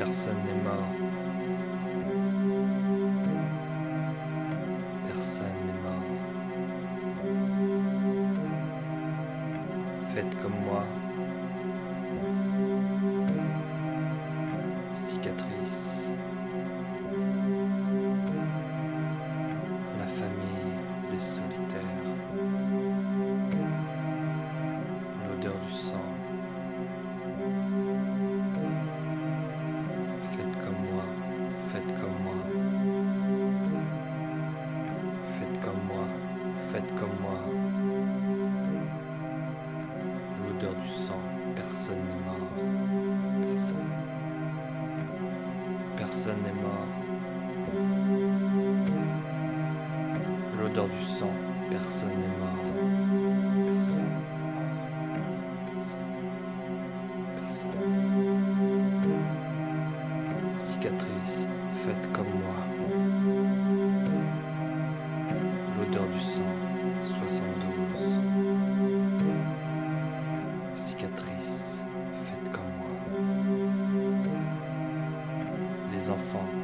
Personne n'est mort. Personne n'est mort. Faites comme moi. Cicatrice. La famille des solitaires. L'odeur du sang. Faites comme moi. Faites comme moi. Faites comme moi. Faites comme moi. L'odeur du sang. Personne n'est mort. Personne. Personne n'est mort. L'odeur du sang. Personne n'est mort. Personne n'est mort. Personne. Personne. Cicatrice. Faites comme moi. L'odeur du sang. 72. Cicatrice. Faites comme moi. Les enfants.